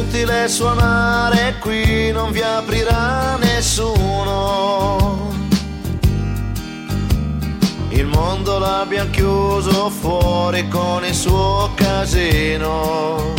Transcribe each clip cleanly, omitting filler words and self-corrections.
inutile suonare qui, non vi aprirà nessuno. Il mondo l'abbiamo chiuso fuori con il suo casino.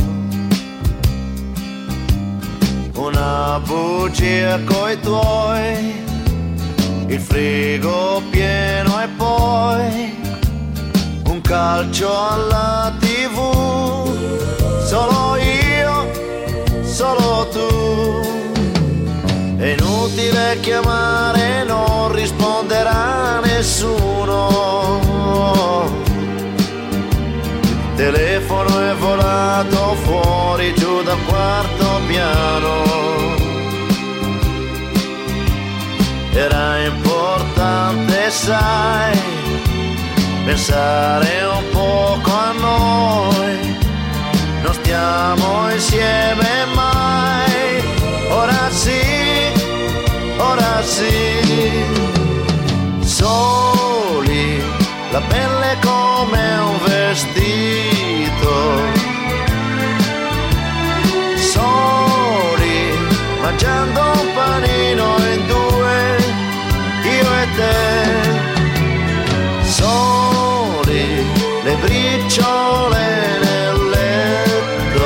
Una bugia coi tuoi, il frigo pieno e poi un calcio alla TV. Solo io, solo tu. È inutile chiamare, non risponderà nessuno. Il telefono è volato fuori giù dal quarto piano. Era importante, sai, pensare un poco a noi. Non stiamo insieme mai. Ora sì, ora sì. Soli, la pelle come un vestito. Soli, mangiando un panino in due, io e te. Soli, le briciole nel letto.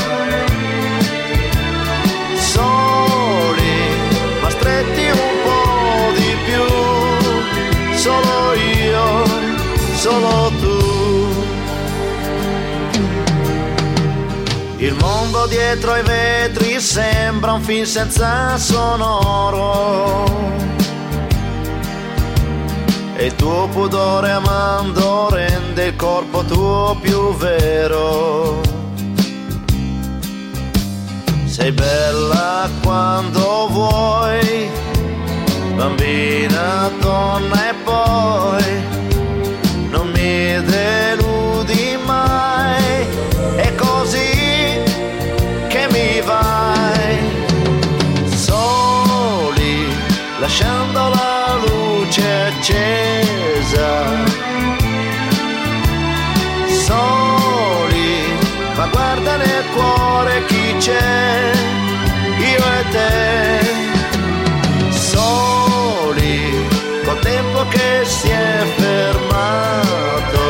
Soli, ma stretti un po' di più. Solo io, solo tu. Il mondo dietro ai vetri sembra un film senza sonoro. E il tuo pudore amando rende il corpo tuo più vero. Sei bella quando vuoi, bambina, donna e poi non mi deludi mai. È così che mi vai. Soli, lasciando la luce accesa. Soli, ma guarda nel cuore chi c'è, io e te. Soli, col tempo che si è fermato.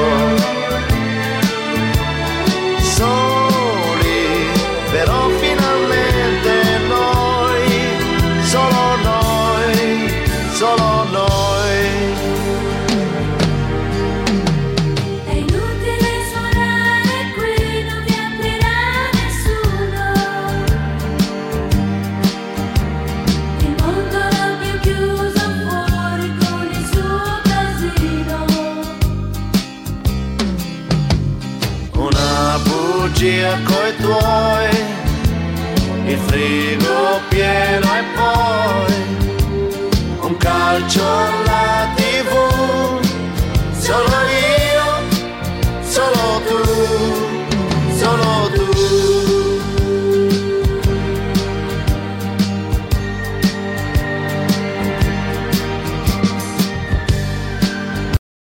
Soli, però finalmente noi, solo noi, solo noi. È inutile suonare qui, non vi aprirà nessuno. Il mondo l'abbiamo chiuso fuori con il suo casino. Una bugia coi tuoi, il frigo pieno e poi